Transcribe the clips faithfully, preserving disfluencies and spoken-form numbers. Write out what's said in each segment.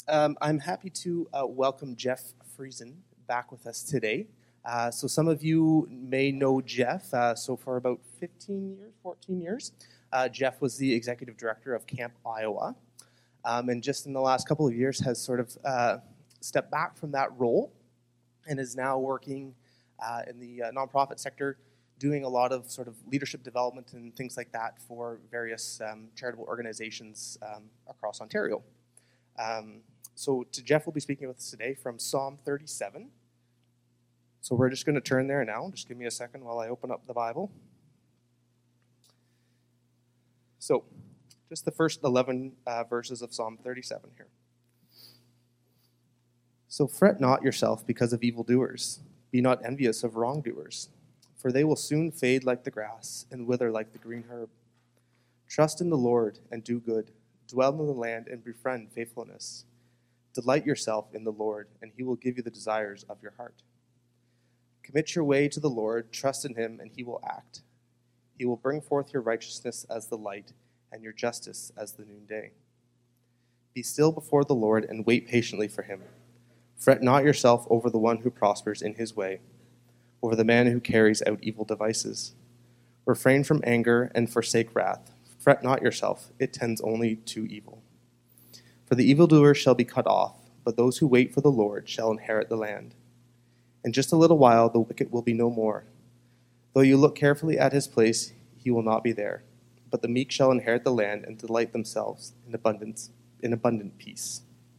Um, I'm happy to uh, welcome Jeff Friesen back with us today. Uh, so some of you may know Jeff. Uh, so for about fifteen years, fourteen years, uh, Jeff was the executive director of Camp Iowa. Um, and just in the last couple of years has sort of uh, stepped back from that role and is now working uh, in the uh, nonprofit sector, doing a lot of sort of leadership development and things like that for various um, charitable organizations um, across Ontario. Um, so to Jeff will be speaking with us today from Psalm thirty-seven. So we're just going to turn there now. Just give me a second while I open up the Bible. So just the first eleven uh, verses of Psalm thirty-seven here. So fret not yourself because of evildoers. Be not envious of wrongdoers, for they will soon fade like the grass and wither like the green herb. Trust in the Lord and do good. Dwell in the land and befriend faithfulness. Delight yourself in the Lord, and he will give you the desires of your heart. Commit your way to the Lord, trust in him, and he will act. He will bring forth your righteousness as the light, and your justice as the noonday. Be still before the Lord, and wait patiently for him. Fret not yourself over the one who prospers in his way, over the man who carries out evil devices. Refrain from anger and forsake wrath. Fret not yourself, it tends only to evil. For the evildoer shall be cut off, but those who wait for the Lord shall inherit the land. In just a little while the wicked will be no more. Though you look carefully at his place, he will not be there. But the meek shall inherit the land and delight themselves in abundance, in abundant peace.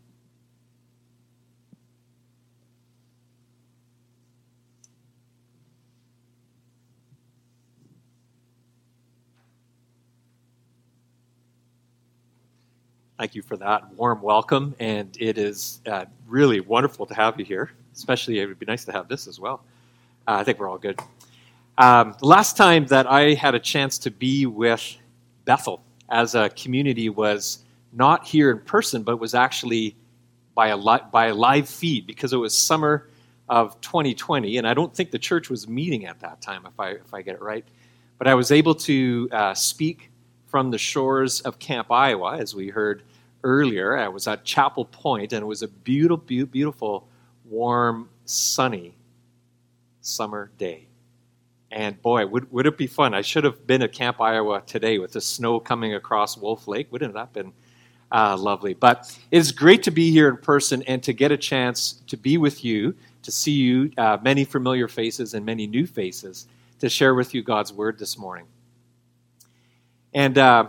Thank you for that warm welcome, and it is uh, really wonderful to have you here, especially it would be nice to have this as well. Uh, I think we're all good. Um, the last time that I had a chance to be with Bethel as a community was not here in person, but was actually by a, li- by a live feed, because it was summer of twenty twenty, and I don't think the church was meeting at that time, if I, if I get it right. But I was able to uh, speak from the shores of Camp Iowa, as we heard earlier. I was at Chapel Point, and it was a beautiful, beautiful, warm, sunny summer day. And boy, would, would it be fun. I should have been at Camp Iowa today with the snow coming across Wolf Lake. Wouldn't that have been uh, lovely? But it's great to be here in person and to get a chance to be with you, to see you, uh, many familiar faces and many new faces, to share with you God's Word this morning. And uh,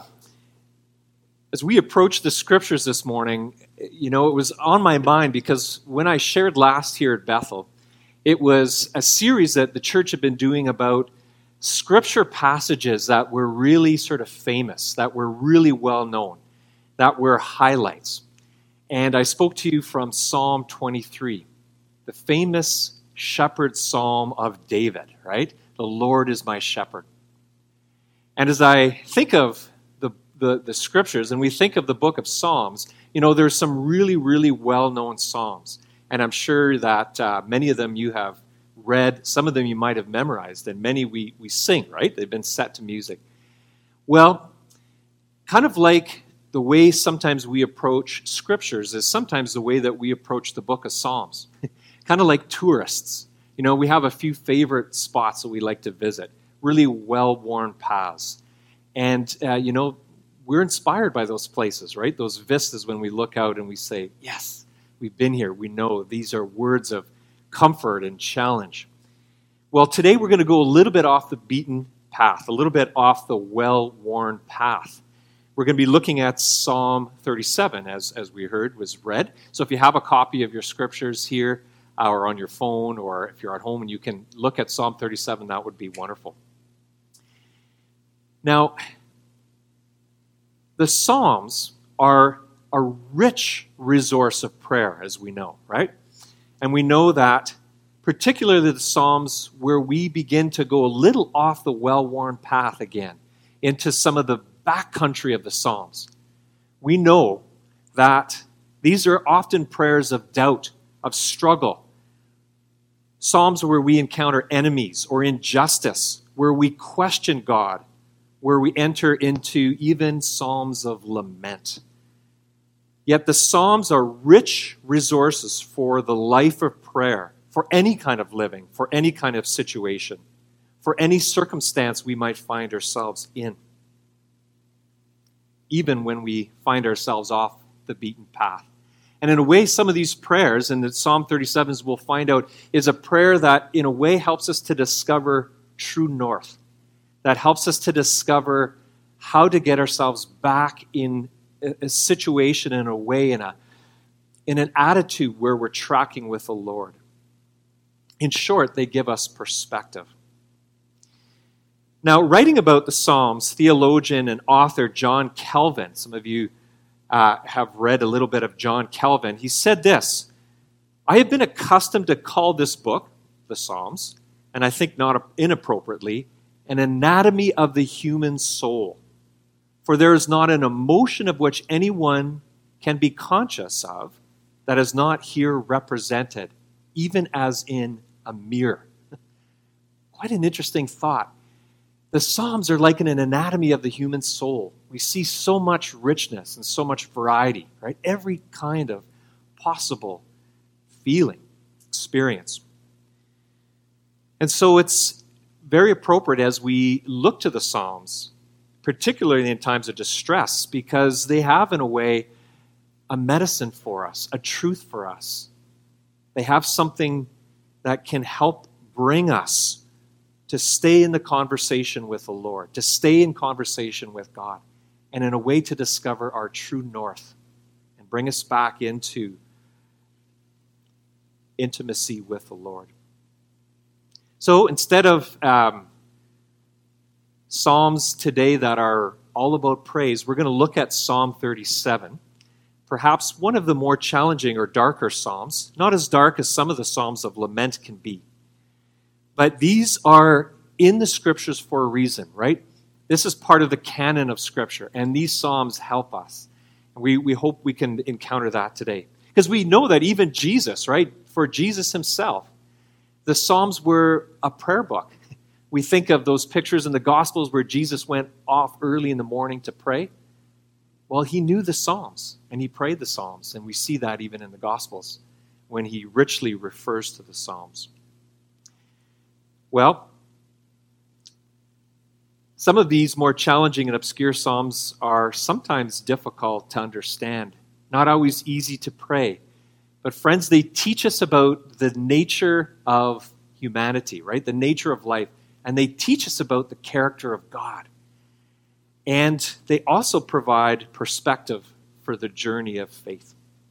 as we approach the Scriptures this morning, you know, it was on my mind because when I shared last here at Bethel, it was a series that the church had been doing about Scripture passages that were really sort of famous, that were really well known, that were highlights. And I spoke to you from Psalm twenty-three, the famous shepherd psalm of David, right? The Lord is my shepherd. And as I think of the, the, the scriptures, and we think of the book of Psalms, you know, there's some really, really well-known psalms. And I'm sure that uh, many of them you have read, some of them you might have memorized, and many we, we sing, right? They've been set to music. Well, kind of like the way sometimes we approach scriptures is sometimes the way that we approach the book of Psalms. Kind of like tourists. You know, we have a few favorite spots that we like to visit. Really well-worn paths. And, uh, you know, we're inspired by those places, right? Those vistas when we look out and we say, yes, we've been here. We know these are words of comfort and challenge. Well, today we're going to go a little bit off the beaten path, a little bit off the well-worn path. We're going to be looking at Psalm thirty-seven, as, as we heard, was read. So if you have a copy of your scriptures here, or on your phone, or if you're at home and you can look at Psalm thirty-seven, that would be wonderful. Now, the Psalms are a rich resource of prayer, as we know, right? And we know that particularly the Psalms where we begin to go a little off the well-worn path again into some of the backcountry of the Psalms, we know that these are often prayers of doubt, of struggle. Psalms where we encounter enemies or injustice, where we question God, where we enter into even psalms of lament. Yet the Psalms are rich resources for the life of prayer, for any kind of living, for any kind of situation, for any circumstance we might find ourselves in, even when we find ourselves off the beaten path. And in a way, some of these prayers, and Psalm thirty-seven, as we'll find out, is a prayer that in a way helps us to discover true north, that helps us to discover how to get ourselves back in a situation, in a way, in a in an attitude where we're tracking with the Lord. In short, they give us perspective. Now, writing about the Psalms, theologian and author John Calvin, some of you uh, have read a little bit of John Calvin, he said this: I have been accustomed to call this book, the Psalms, and I think not inappropriately, an anatomy of the human soul. For there is not an emotion of which anyone can be conscious of that is not here represented, even as in a mirror. Quite an interesting thought. The Psalms are like an anatomy of the human soul. We see so much richness and so much variety, right? Every kind of possible feeling, experience. And so it's very appropriate as we look to the Psalms, particularly in times of distress, because they have, in a way, a medicine for us, a truth for us. They have something that can help bring us to stay in the conversation with the Lord, to stay in conversation with God, and in a way to discover our true north and bring us back into intimacy with the Lord. So instead of um, Psalms today that are all about praise, we're going to look at Psalm thirty-seven, perhaps one of the more challenging or darker Psalms, not as dark as some of the Psalms of lament can be. But these are in the Scriptures for a reason, right? This is part of the canon of Scripture, and these Psalms help us. And we, we hope we can encounter that today. Because we know that even Jesus, right, for Jesus himself, the Psalms were a prayer book. We think of those pictures in the Gospels where Jesus went off early in the morning to pray. Well, he knew the Psalms, and he prayed the Psalms, and we see that even in the Gospels when he richly refers to the Psalms. Well, some of these more challenging and obscure Psalms are sometimes difficult to understand, not always easy to pray. But friends, they teach us about the nature of humanity, right? The nature of life. And they teach us about the character of God. And they also provide perspective for the journey of faith.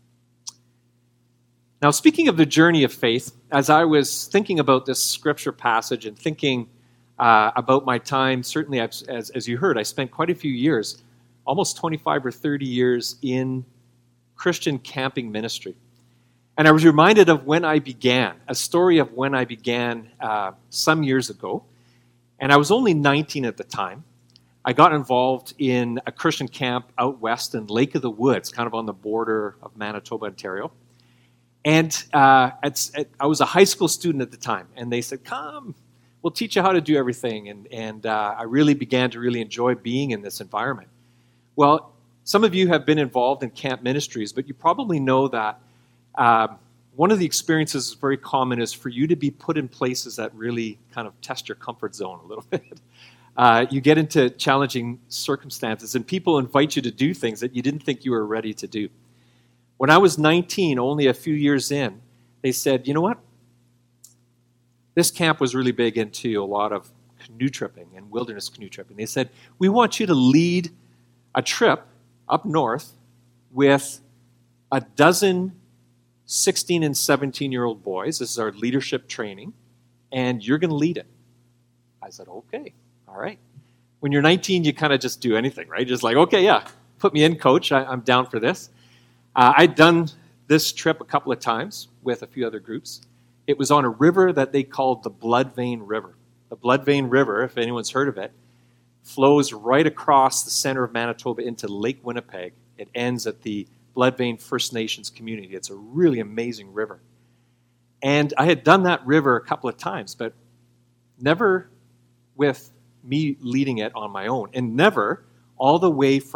Now, speaking of the journey of faith, as I was thinking about this scripture passage and thinking uh, about my time, certainly as, as, as you heard, I spent quite a few years, almost twenty-five or thirty years in Christian camping ministry. And I was reminded of when I began, a story of when I began uh, some years ago. And I was only nineteen at the time. I got involved in a Christian camp out west in Lake of the Woods, kind of on the border of Manitoba, Ontario. And uh, it's, it, I was a high school student at the time. And they said, come, we'll teach you how to do everything. And, and uh, I really began to really enjoy being in this environment. Well, some of you have been involved in camp ministries, but you probably know that Uh, one of the experiences that's very common is for you to be put in places that really kind of test your comfort zone a little bit. Uh, you get into challenging circumstances, and people invite you to do things that you didn't think you were ready to do. When I was nineteen, only a few years in, they said, you know what? This camp was really big into a lot of canoe tripping and wilderness canoe tripping. They said, we want you to lead a trip up north with a dozen sixteen and seventeen-year-old boys. This is our leadership training, and you're going to lead it. I said, okay, all right. When you're nineteen, you kind of just do anything, right? Just like, okay, yeah, put me in, coach. I, I'm down for this. Uh, I'd done this trip a couple of times with a few other groups. It was on a river that they called the Blood Vein River. The Blood Vein River, if anyone's heard of it, flows right across the center of Manitoba into Lake Winnipeg. It ends at the Blood Vein First Nations community. It's a really amazing river. And I had done that river a couple of times, but never with me leading it on my own, and never all the way from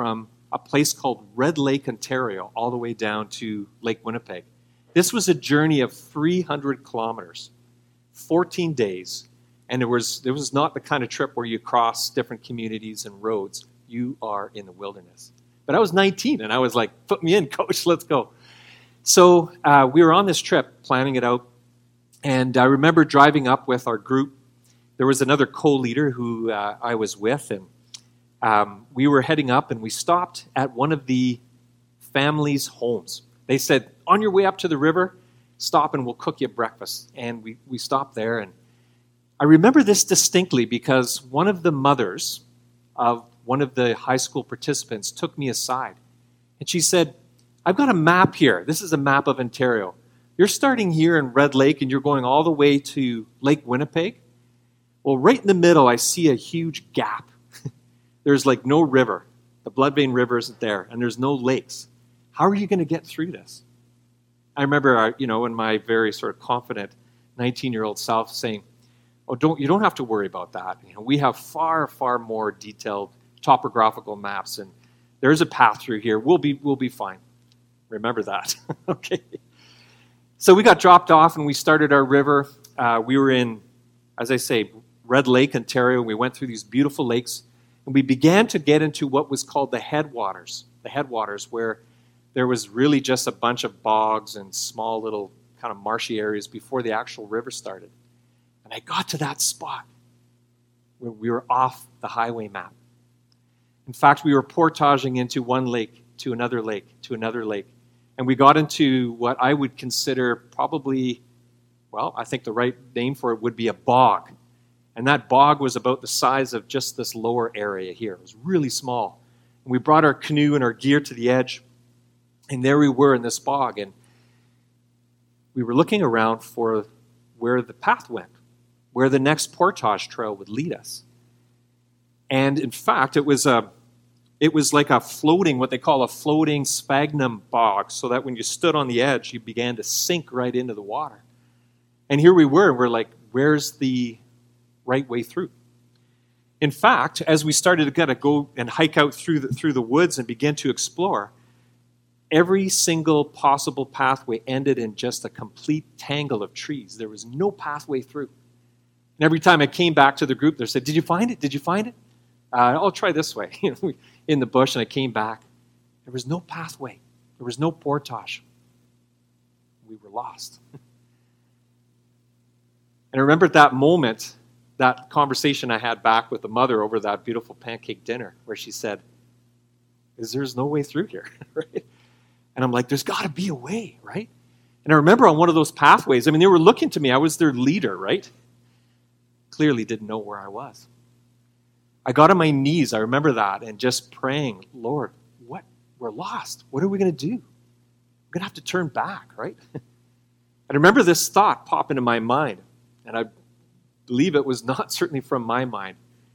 a place called Red Lake, Ontario, all the way down to Lake Winnipeg. This was a journey of three hundred kilometers, fourteen days, and it was, it was not the kind of trip where you cross different communities and roads. You are in the wilderness. But I was nineteen, and I was like, put me in, coach, let's go. So uh, we were on this trip, planning it out, and I remember driving up with our group. There was another co-leader who uh, I was with, and um, we were heading up, and we stopped at one of the family's homes. They said, on your way up to the river, stop and we'll cook you breakfast. And we, we stopped there, and I remember this distinctly because one of the mothers of one of the high school participants took me aside, and she said, I've got a map here. This is a map of Ontario. You're starting here in Red Lake, and you're going all the way to Lake Winnipeg. Well, right in the middle, I see a huge gap. There's like no river. The Blood Vein River isn't there, and there's no lakes. How are you going to get through this? I remember, you know, in my very sort of confident nineteen-year-old self saying, oh, don't you don't have to worry about that. You know, we have far, far more detailed topographical maps, and there's a path through here. We'll be, we'll be fine. Remember that. Okay. So we got dropped off, and we started our river. Uh, we were in, as I say, Red Lake, Ontario. We went through these beautiful lakes, and we began to get into what was called the headwaters. The headwaters, where there was really just a bunch of bogs and small little kind of marshy areas before the actual river started. And I got to that spot where we were off the highway map. In fact, we were portaging into one lake, to another lake, to another lake. And we got into what I would consider probably, well, I think the right name for it would be a bog. And that bog was about the size of just this lower area here. It was really small. And we brought our canoe and our gear to the edge. And there we were in this bog. And we were looking around for where the path went, where the next portage trail would lead us. And in fact, it was a It was like a floating, what they call a floating sphagnum bog, so that when you stood on the edge, you began to sink right into the water. And here we were, and we're like, where's the right way through? In fact, as we started to kind of go and hike out through the, through the woods and begin to explore, every single possible pathway ended in just a complete tangle of trees. There was no pathway through. And every time I came back to the group, they said, did you find it? Did you find it? Uh, I'll try this way. You know, in the bush, and I came back. There was no pathway. There was no portage. We were lost. And I remember at that moment, that conversation I had back with the mother over that beautiful pancake dinner, where she said, there's no way through here, right? And I'm like, there's got to be a way, right? And I remember on one of those pathways, I mean, they were looking to me. I was their leader, right? Clearly didn't know where I was. I got on my knees, I remember that, and just praying, Lord, what? We're lost. What are we going to do? We're going to have to turn back, right? And I remember this thought pop into my mind, and I believe it was not certainly from my mind.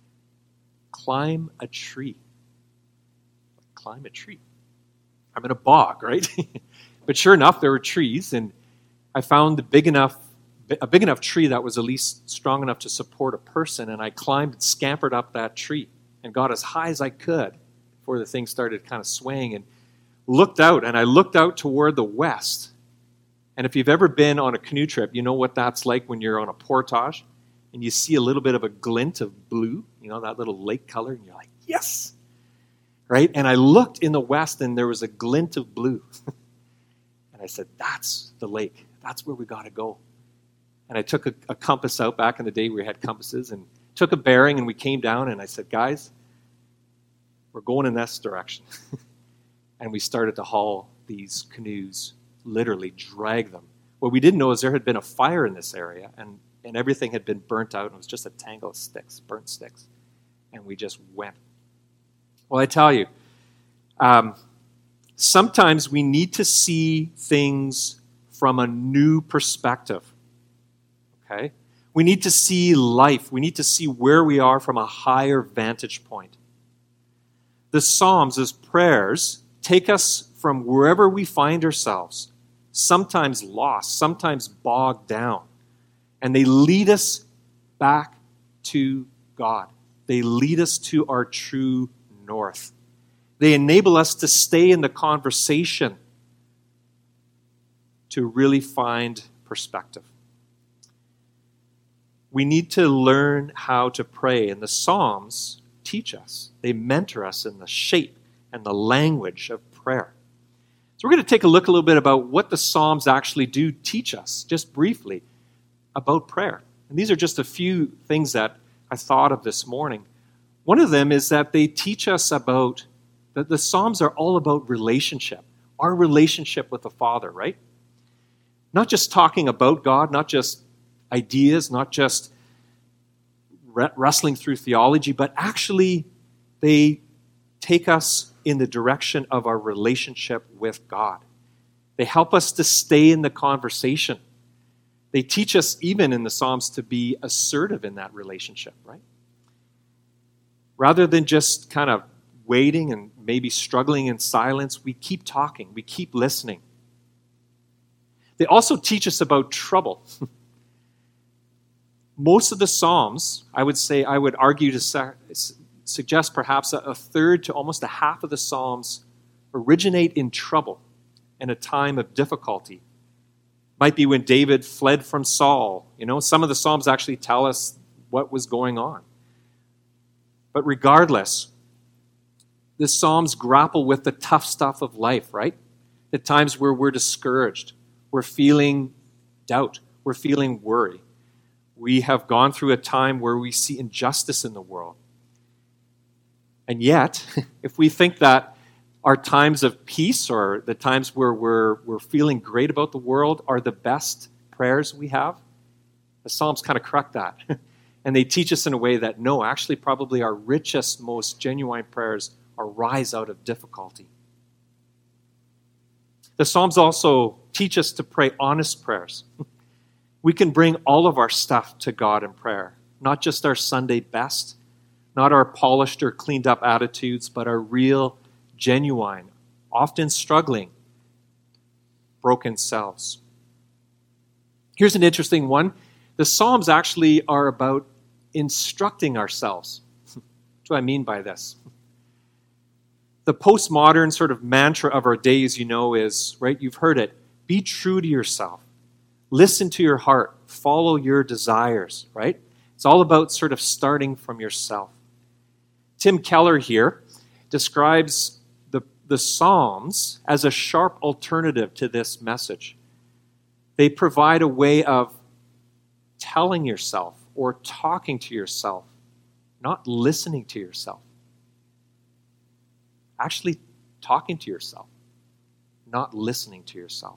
Climb a tree. Climb a tree. I'm in a bog, right? But sure enough, there were trees, and I found the big enough a big enough tree that was at least strong enough to support a person, and I climbed and scampered up that tree and got as high as I could before the thing started kind of swaying, and looked out, and I looked out toward the west. And if you've ever been on a canoe trip, you know what that's like when you're on a portage and you see a little bit of a glint of blue, you know, that little lake color, and you're like, yes, right? And I looked in the west, and there was a glint of blue. And I said, that's the lake. That's where we got to go. And I took a, a compass out. Back in the day, we had compasses, and took a bearing, and we came down, and I said, guys, we're going in this direction. And we started to haul these canoes, literally drag them. What we didn't know is there had been a fire in this area, and, and everything had been burnt out, and it was just a tangle of sticks, burnt sticks. And we just went. Well, I tell you, um, sometimes we need to see things from a new perspective. Okay? We need to see life. We need to see where we are from a higher vantage point. The Psalms, as prayers, take us from wherever we find ourselves, sometimes lost, sometimes bogged down, and they lead us back to God. They lead us to our true north. They enable us to stay in the conversation, to really find perspective. We need to learn how to pray, and the Psalms teach us. They mentor us in the shape and the language of prayer. So we're going to take a look a little bit about what the Psalms actually do teach us, just briefly, about prayer. And these are just a few things that I thought of this morning. One of them is that they teach us about, that the Psalms are all about relationship, our relationship with the Father, right? Not just talking about God, not just ideas, not just wrestling through theology, but actually they take us in the direction of our relationship with God. They help us to stay in the conversation. They teach us, even in the Psalms, to be assertive in that relationship, right? Rather than just kind of waiting and maybe struggling in silence, we keep talking, we keep listening. They also teach us about trouble. Most of the Psalms, I would say, I would argue to su- suggest perhaps a, a third to almost a half of the Psalms originate in trouble and a time of difficulty. Might be when David fled from Saul. You know, some of the Psalms actually tell us what was going on. But regardless, the Psalms grapple with the tough stuff of life, right? The times where we're discouraged, we're feeling doubt, we're feeling worry. We have gone through a time where we see injustice in the world. And yet, if we think that our times of peace or the times where we're, we're feeling great about the world are the best prayers we have, the Psalms kind of correct that. And they teach us in a way that, no, actually probably our richest, most genuine prayers arise out of difficulty. The Psalms also teach us to pray honest prayers. We can bring all of our stuff to God in prayer, not just our Sunday best, not our polished or cleaned up attitudes, but our real, genuine, often struggling, broken selves. Here's an interesting one. The Psalms actually are about instructing ourselves. What do I mean by this? The postmodern sort of mantra of our days, you know, is, right, you've heard it, be true to yourself. Listen to your heart. Follow your desires, right? It's all about sort of starting from yourself. Tim Keller here describes the, the Psalms as a sharp alternative to this message. They provide a way of telling yourself or talking to yourself, not listening to yourself. Actually talking to yourself, not listening to yourself.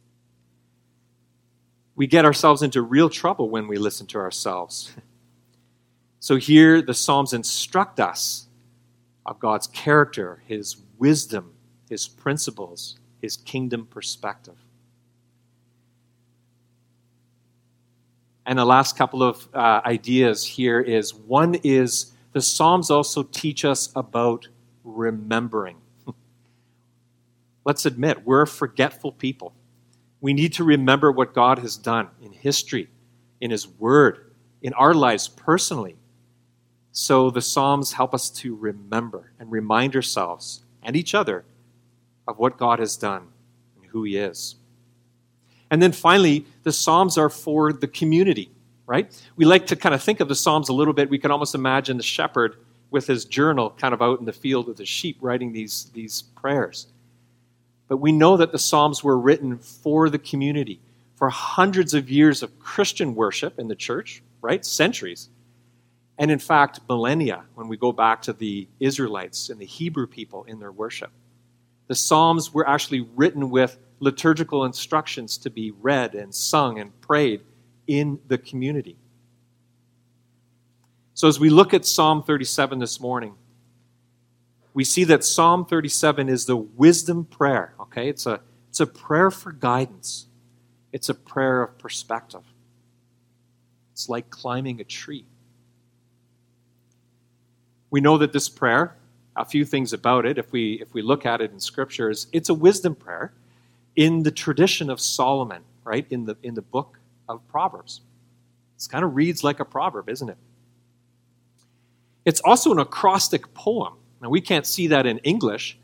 We get ourselves into real trouble when we listen to ourselves. So here the Psalms instruct us of God's character, His wisdom, His principles, His kingdom perspective. And the last couple of uh, ideas here is, one is the Psalms also teach us about remembering. Let's admit, we're a forgetful people. We need to remember what God has done in history, in His Word, in our lives personally. So the Psalms help us to remember and remind ourselves and each other of what God has done and who He is. And then finally, the Psalms are for the community, right? We like to kind of think of the Psalms a little bit. We can almost imagine the shepherd with his journal kind of out in the field with his sheep writing these, these prayers. But we know that the Psalms were written for the community, for hundreds of years of Christian worship in the church, right? Centuries. And in fact, millennia, when we go back to the Israelites and the Hebrew people in their worship. The Psalms were actually written with liturgical instructions to be read and sung and prayed in the community. So as we look at Psalm thirty-seven this morning, we see that Psalm thirty-seven is the wisdom prayer, okay? It's a, it's a prayer for guidance. It's a prayer of perspective. It's like climbing a tree. We know that this prayer, a few things about it, if we, if we look at it in Scripture, is it's a wisdom prayer in the tradition of Solomon, right? In the, in the book of Proverbs. It kind of reads like a proverb, isn't it? It's also an acrostic poem. Now, we can't see that in English,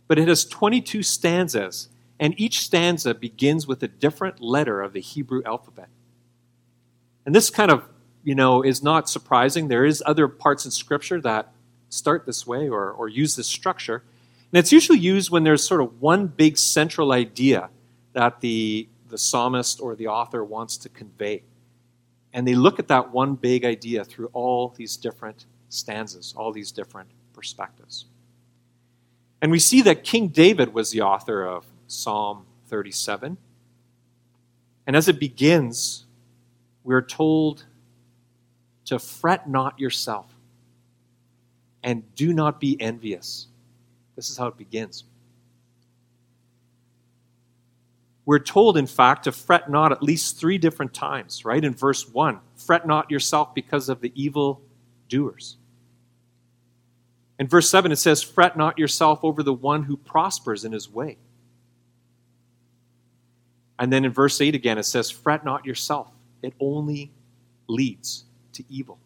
but it has twenty-two stanzas, and each stanza begins with a different letter of the Hebrew alphabet. And this kind of, you know, is not surprising. There is other parts in Scripture that start this way or, or use this structure. And it's usually used when there's sort of one big central idea that the, the psalmist or the author wants to convey. And they look at that one big idea through all these different stanzas, all these different perspectives. And we see that King David was the author of Psalm thirty-seven. And as it begins, we're told to fret not yourself and do not be envious. This is how it begins. We're told, in fact, to fret not at least three different times, right? In verse one, fret not yourself because of the evil doers. In verse seven, it says, fret not yourself over the one who prospers in his way. And then in verse eight again, it says, fret not yourself. It only leads to evil.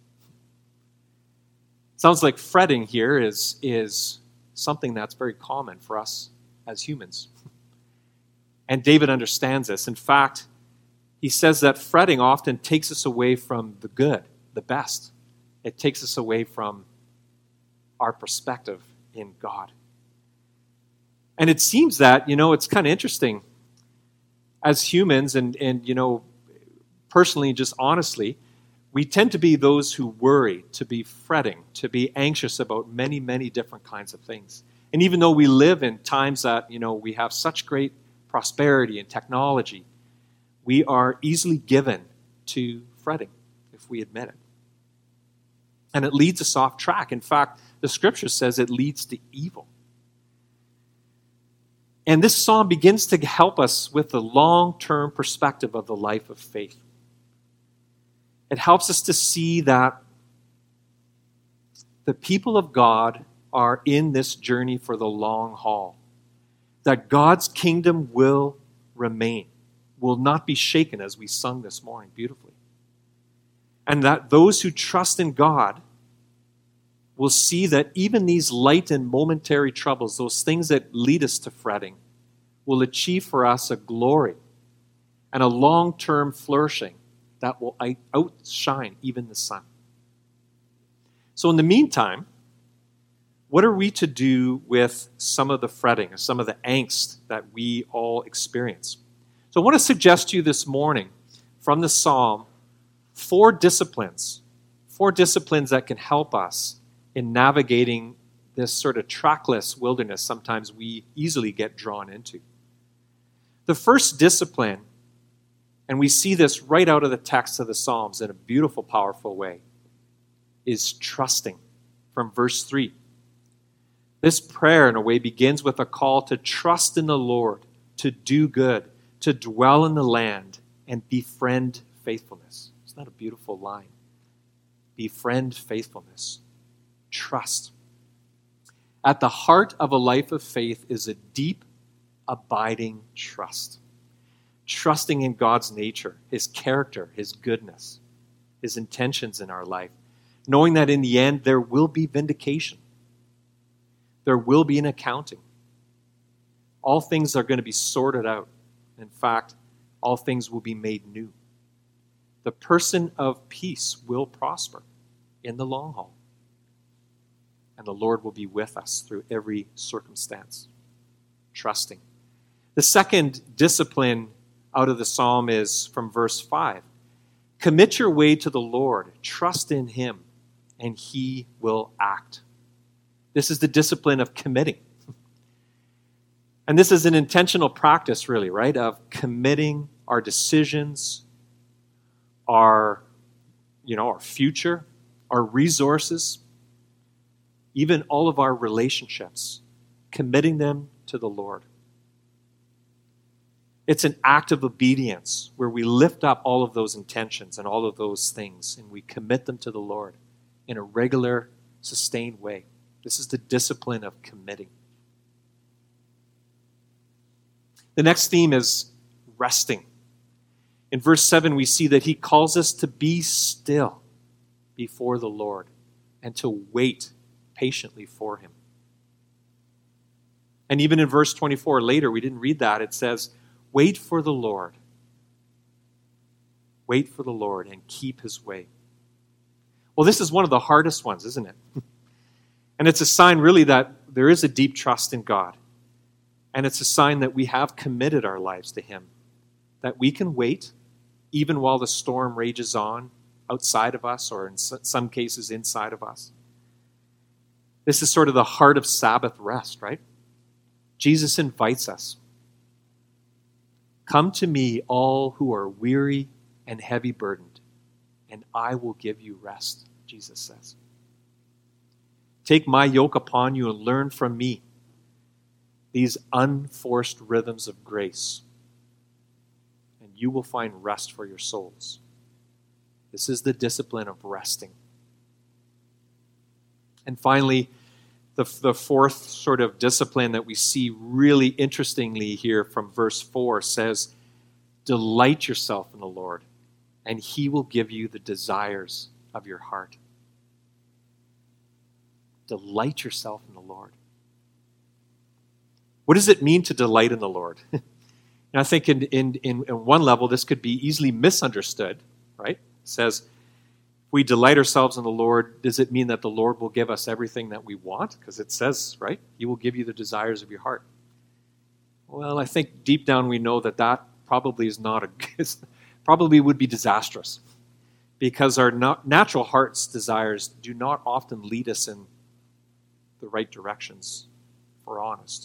Sounds like fretting here is, is something that's very common for us as humans. And David understands this. In fact, he says that fretting often takes us away from the good, the best. It takes us away from our perspective in God. And it seems that, you know, it's kind of interesting. As humans, and, and you know, personally, just honestly, we tend to be those who worry, to be fretting, to be anxious about many, many different kinds of things. And even though we live in times that, you know, we have such great prosperity and technology, we are easily given to fretting, if we admit it. And it leads us off track. In fact, the Scripture says it leads to evil. And this psalm begins to help us with the long-term perspective of the life of faith. It helps us to see that the people of God are in this journey for the long haul. That God's kingdom will remain, will not be shaken, as we sung this morning beautifully. And that those who trust in God will see that even these light and momentary troubles, those things that lead us to fretting, will achieve for us a glory and a long-term flourishing that will outshine even the sun. So in the meantime, what are we to do with some of the fretting, some of the angst that we all experience? So I want to suggest to you this morning from the psalm four disciplines, four disciplines that can help us in navigating this sort of trackless wilderness sometimes we easily get drawn into. The first discipline, and we see this right out of the text of the Psalms in a beautiful, powerful way, is trusting from verse three. This prayer, in a way, begins with a call to trust in the Lord, to do good, to dwell in the land, and befriend faithfulness. Isn't that a beautiful line? Befriend faithfulness. Trust. At the heart of a life of faith is a deep, abiding trust. Trusting in God's nature, His character, His goodness, His intentions in our life. Knowing that in the end there will be vindication. There will be an accounting. All things are going to be sorted out. In fact, all things will be made new. The person of peace will prosper in the long haul. And the Lord will be with us through every circumstance. Trusting. The second discipline out of the psalm is from verse five. Commit your way to the Lord. Trust in Him, and He will act. This is the discipline of committing. And this is an intentional practice, really, right? Of committing our decisions, our, you know, our future, our resources, even all of our relationships, committing them to the Lord. It's an act of obedience where we lift up all of those intentions and all of those things and we commit them to the Lord in a regular, sustained way. This is the discipline of committing. The next theme is resting. In verse seven, we see that He calls us to be still before the Lord and to wait patiently for Him. And even in verse twenty-four later, we didn't read that. It says, wait for the Lord. Wait for the Lord and keep his way. Well, this is one of the hardest ones, isn't it? And it's a sign really that there is a deep trust in God. And it's a sign that we have committed our lives to him. That we can wait even while the storm rages on outside of us, or in some cases inside of us. This is sort of the heart of Sabbath rest, right? Jesus invites us. Come to me, all who are weary and heavy burdened, and I will give you rest, Jesus says. Take my yoke upon you and learn from me these unforced rhythms of grace, and you will find rest for your souls. This is the discipline of resting. And finally, the, the fourth sort of discipline that we see really interestingly here from verse four says, delight yourself in the Lord, and he will give you the desires of your heart. Delight yourself in the Lord. What does it mean to delight in the Lord? And I think in, in, in, in one level, this could be easily misunderstood, right? It says, if we delight ourselves in the Lord, does it mean that the Lord will give us everything that we want? Because it says, right, he will give you the desires of your heart. Well, I think deep down we know that that probably is not a, probably would be disastrous, because our natural heart's desires do not often lead us in the right directions, if we're honest.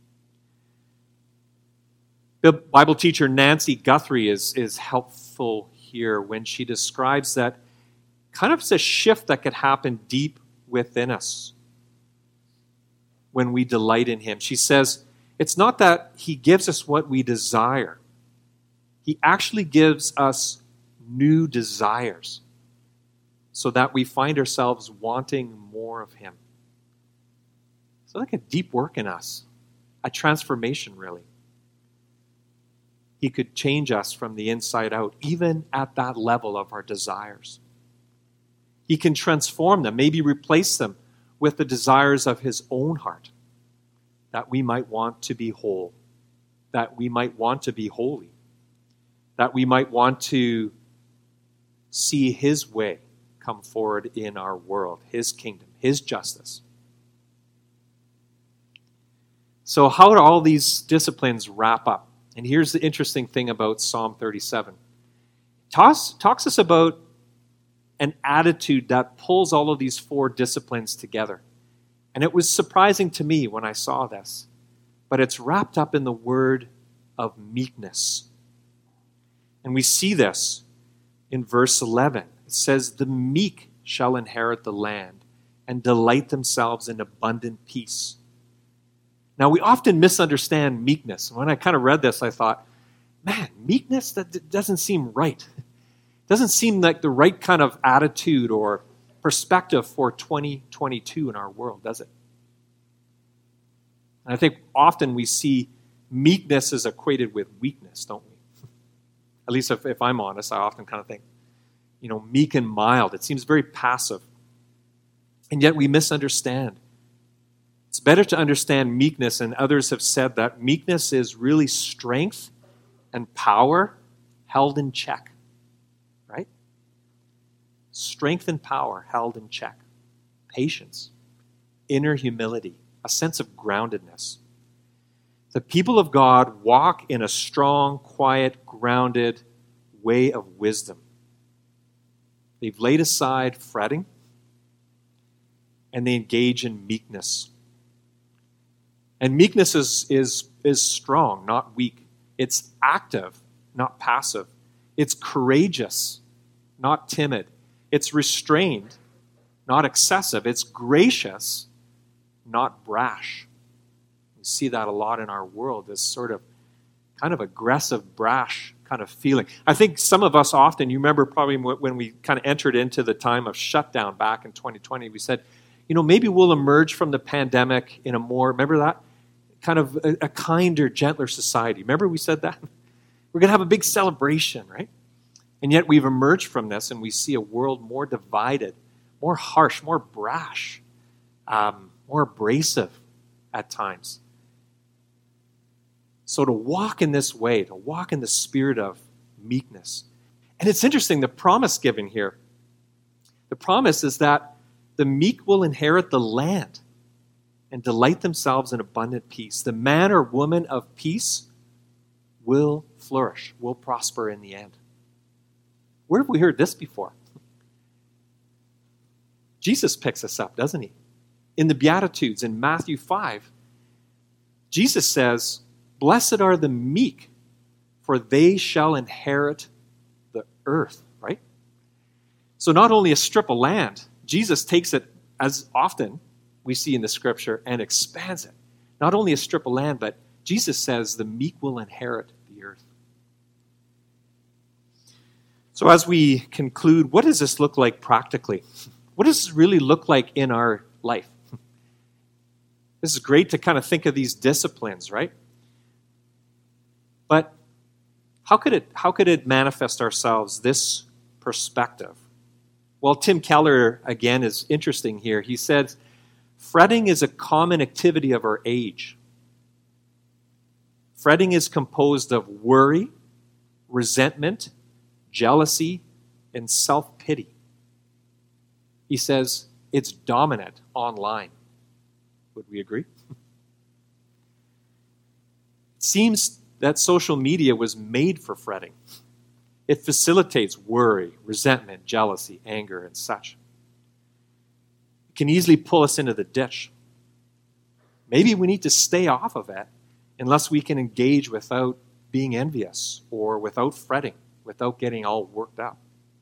The Bible teacher Nancy Guthrie is, is helpful here when she describes that kind of a shift that could happen deep within us when we delight in him. She says, it's not that he gives us what we desire. He actually gives us new desires so that we find ourselves wanting more of him. So like a deep work in us, a transformation really. He could change us from the inside out, even at that level of our desires. He can transform them, maybe replace them with the desires of his own heart, that we might want to be whole, that we might want to be holy, that we might want to see his way come forward in our world, his kingdom, his justice. So how do all these disciplines wrap up? And here's the interesting thing about Psalm thirty-seven. It talks, talks us about an attitude that pulls all of these four disciplines together. And it was surprising to me when I saw this. But it's wrapped up in the word of meekness. And we see this in verse eleven. It says, the meek shall inherit the land and delight themselves in abundant peace. Now, we often misunderstand meekness. When I kind of read this, I thought, man, meekness, that doesn't seem right. It doesn't seem like the right kind of attitude or perspective for twenty twenty-two in our world, does it? And I think often we see meekness as equated with weakness, don't we? At least if, if I'm honest, I often kind of think, you know, meek and mild. It seems very passive. And yet we misunderstand. It's better to understand meekness, and others have said that meekness is really strength and power held in check, right? Strength and power held in check. Patience, inner humility, a sense of groundedness. The people of God walk in a strong, quiet, grounded way of wisdom. They've laid aside fretting, and they engage in meekness. And meekness is, is, is strong, not weak. It's active, not passive. It's courageous, not timid. It's restrained, not excessive. It's gracious, not brash. We see that a lot in our world, this sort of kind of aggressive, brash kind of feeling. I think some of us often, you remember probably when we kind of entered into the time of shutdown back in twenty twenty, we said, you know, maybe we'll emerge from the pandemic in a more, remember that? Kind of a, a kinder, gentler society. Remember we said that? We're going to have a big celebration, right? And yet we've emerged from this and we see a world more divided, more harsh, more brash, um, more abrasive at times. So to walk in this way, to walk in the spirit of meekness. And it's interesting, the promise given here. The promise is that the meek will inherit the land and delight themselves in abundant peace. The man or woman of peace will flourish, will prosper in the end. Where have we heard this before? Jesus picks us up, doesn't he? In the Beatitudes, in Matthew five, Jesus says, "Blessed are the meek, for they shall inherit the earth," right? So not only a strip of land, Jesus takes it, as often we see in the scripture, and expands it. Not only a strip of land, but Jesus says the meek will inherit the earth. So as we conclude, what does this look like practically? What does this really look like in our life? This is great to kind of think of these disciplines, right? But how could it, how could it manifest ourselves, this perspective? Well, Tim Keller, again, is interesting here. He says, fretting is a common activity of our age. Fretting is composed of worry, resentment, jealousy, and self-pity. He says it's dominant online. Would we agree? It seems that social media was made for fretting. It facilitates worry, resentment, jealousy, anger, and such. It can easily pull us into the ditch. Maybe we need to stay off of it unless we can engage without being envious or without fretting, without getting all worked up.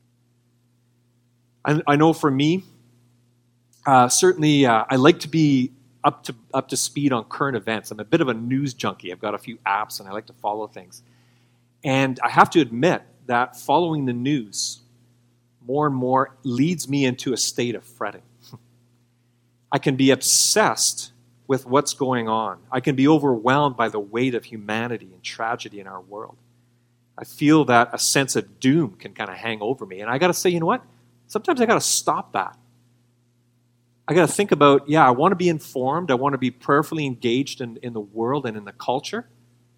I, I know for me, uh, certainly uh, I like to be up to up to speed on current events. I'm a bit of a news junkie. I've got a few apps and I like to follow things. And I have to admit that following the news more and more leads me into a state of fretting. I can be obsessed with what's going on. I can be overwhelmed by the weight of humanity and tragedy in our world. I feel that a sense of doom can kind of hang over me. And I got to say, you know what? Sometimes I got to stop that. I got to think about, yeah, I want to be informed. I want to be prayerfully engaged in, in the world and in the culture.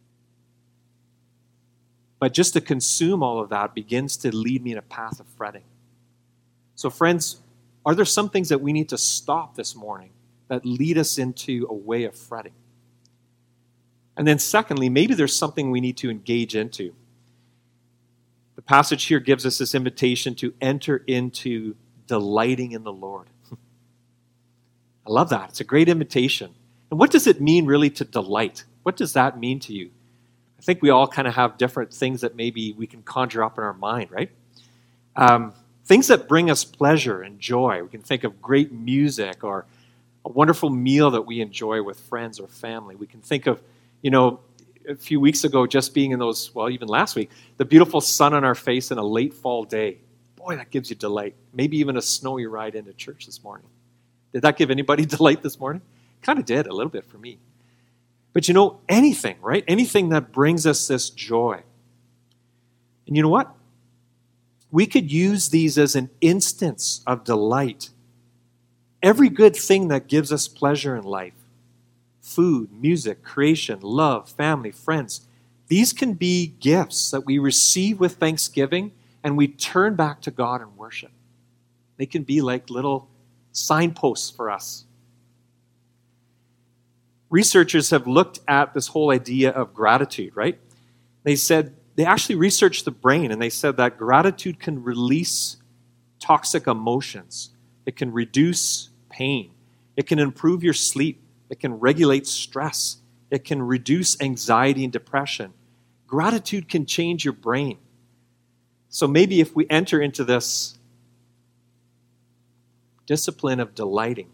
But just to consume all of that begins to lead me in a path of fretting. So friends, are there some things that we need to stop this morning that lead us into a way of fretting? And then secondly, maybe there's something we need to engage into. The passage here gives us this invitation to enter into delighting in the Lord. I love that. It's a great invitation. And what does it mean really to delight? What does that mean to you? I think we all kind of have different things that maybe we can conjure up in our mind, right? Um, things that bring us pleasure and joy. We can think of great music or a wonderful meal that we enjoy with friends or family. We can think of, you know, a few weeks ago just being in those, well, even last week, the beautiful sun on our face in a late fall day. Boy, that gives you delight. Maybe even a snowy ride into church this morning. Did that give anybody delight this morning? Kind of did, a little bit for me. But you know, anything, right? Anything that brings us this joy. And you know what? We could use these as an instance of delight. Every good thing that gives us pleasure in life, food, music, creation, love, family, friends, these can be gifts that we receive with thanksgiving and we turn back to God in worship. They can be like little signposts for us. Researchers have looked at this whole idea of gratitude, right? They said, they actually researched the brain and they said that gratitude can release toxic emotions. It can reduce pain. It can improve your sleep. It can regulate stress. It can reduce anxiety and depression. Gratitude can change your brain. So maybe if we enter into this discipline of delighting,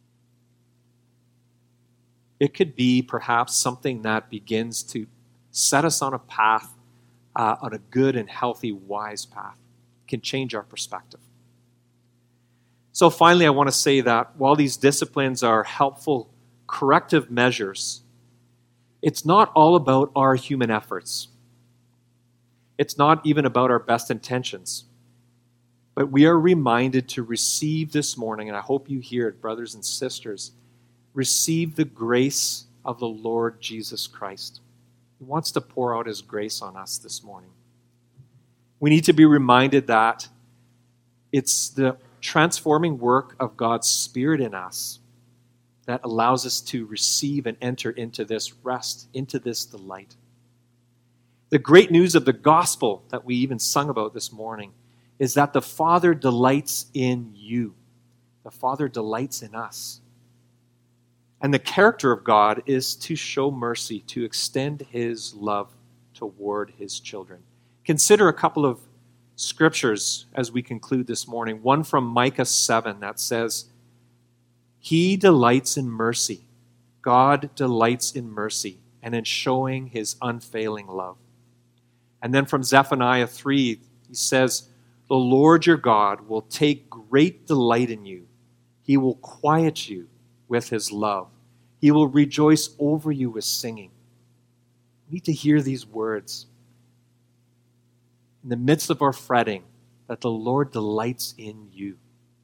it could be perhaps something that begins to set us on a path, uh, on a good and healthy, wise path. It can change our perspective. So finally, I want to say that while these disciplines are helpful corrective measures, it's not all about our human efforts. It's not even about our best intentions. But we are reminded to receive this morning, and I hope you hear it, brothers and sisters, receive the grace of the Lord Jesus Christ. He wants to pour out his grace on us this morning. We need to be reminded that it's the transforming work of God's Spirit in us that allows us to receive and enter into this rest, into this delight. The great news of the gospel that we even sung about this morning is that the Father delights in you. The Father delights in us. And the character of God is to show mercy, to extend his love toward his children. Consider a couple of scriptures as we conclude this morning. One from Micah seven that says, he delights in mercy. God delights in mercy and in showing his unfailing love. And then from Zephaniah three, he says, the Lord your God will take great delight in you. He will quiet you with his love. He will rejoice over you with singing. We need to hear these words in the midst of our fretting, that the Lord delights in you.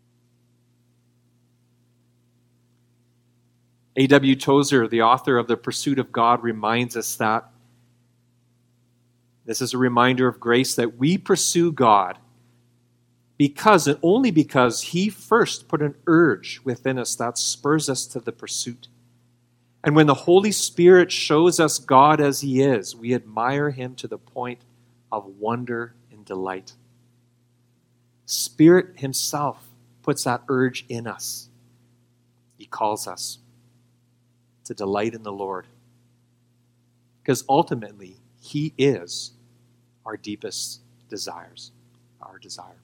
A W Tozer, the author of The Pursuit of God, reminds us that this is a reminder of grace, that we pursue God because and only because he first put an urge within us that spurs us to the pursuit. And when the Holy Spirit shows us God as he is, we admire him to the point of wonder and delight. Spirit himself puts that urge in us. He calls us to delight in the Lord. Because ultimately, he is our deepest desires, our desire.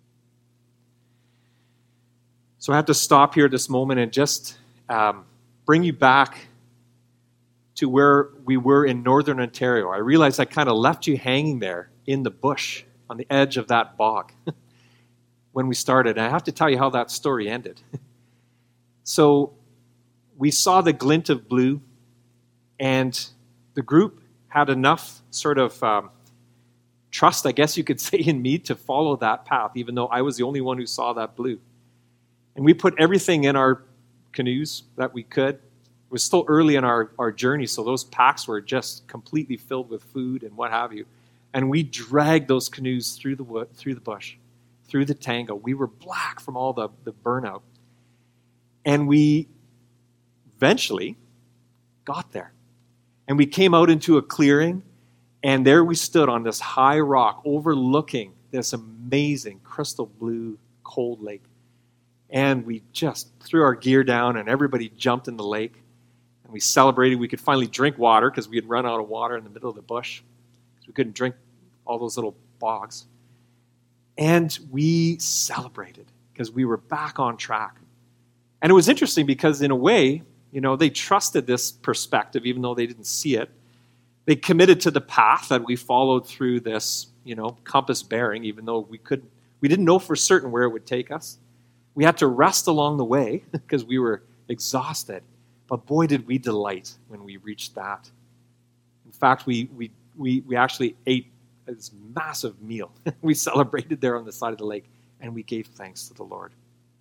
So I have to stop here this moment and just um, bring you back to where we were in Northern Ontario. I realize I kind of left you hanging there in the bush on the edge of that bog when we started. And I have to tell you how that story ended. So we saw the glint of blue, and the group had enough sort of um, trust, I guess you could say, in me to follow that path, even though I was the only one who saw that blue. And we put everything in our canoes that we could. It was still early in our, our journey, so those packs were just completely filled with food and what have you. And we dragged those canoes through the wood, through the bush, through the tango. We were black from all the, the burnout. And we eventually got there. And we came out into a clearing, and there we stood on this high rock overlooking this amazing crystal blue cold lake. And we just threw our gear down, and everybody jumped in the lake. And we celebrated. We could finally drink water because we had run out of water in the middle of the bush. We couldn't drink all those little bogs. And we celebrated because we were back on track. And it was interesting because in a way, you know, they trusted this perspective even though they didn't see it. They committed to the path that we followed through this, you know, compass bearing, even though we couldn't, we didn't know for certain where it would take us. We had to rest along the way because we were exhausted. But boy, did we delight when we reached that. In fact, we we we, we actually ate this massive meal. We celebrated there on the side of the lake, and we gave thanks to the Lord.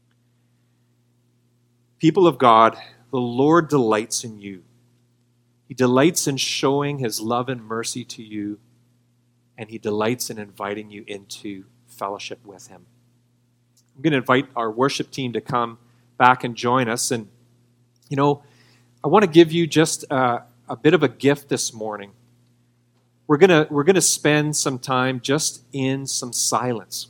People of God, the Lord delights in you. He delights in showing his love and mercy to you, and he delights in inviting you into fellowship with him. I'm going to invite our worship team to come back and join us. And, you know, I want to give you just a, a bit of a gift this morning. We're going to we're going to spend some time just in some silence.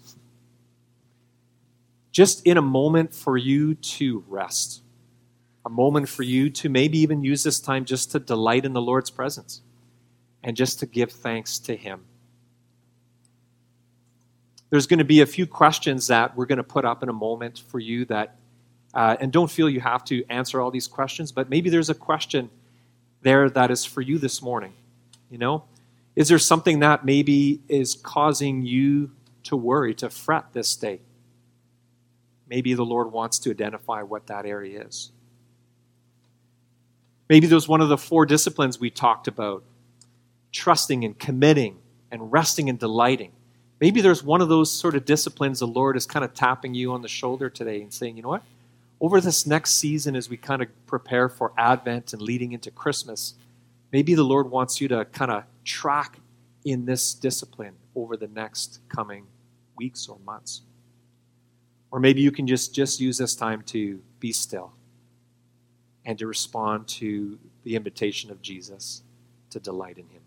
Just in a moment for you to rest. A moment for you to maybe even use this time just to delight in the Lord's presence and just to give thanks to him. There's going to be a few questions that we're going to put up in a moment for you that, uh, and don't feel you have to answer all these questions, but maybe there's a question there that is for you this morning. You know, is there something that maybe is causing you to worry, to fret this day? Maybe the Lord wants to identify what that area is. Maybe there's one of the four disciplines we talked about, trusting and committing and resting and delighting. Maybe there's one of those sort of disciplines the Lord is kind of tapping you on the shoulder today and saying, you know what? Over this next season as we kind of prepare for Advent and leading into Christmas, Maybe the Lord wants you to kind of track in this discipline over the next coming weeks or months. Or maybe you can just, just use this time to be still and to respond to the invitation of Jesus to delight in him.